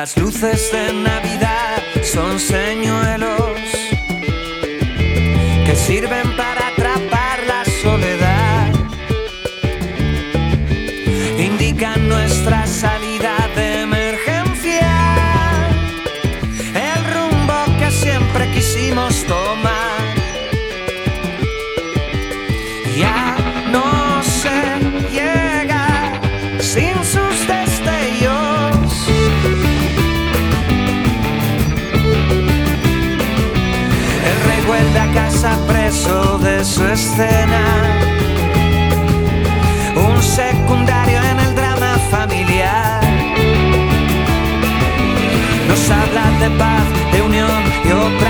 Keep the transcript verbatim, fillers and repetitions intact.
Las luces de Navidad son señuelos que sirven para atrapar la soledad. Indican nuestra salida de emergencia, el rumbo que siempre quisimos tomar. Ya no se llega sin sus destellos. El rey vuelve a casa preso de su escena, un secundario en el drama familiar. Nos habla de paz, de unión y oportunidad.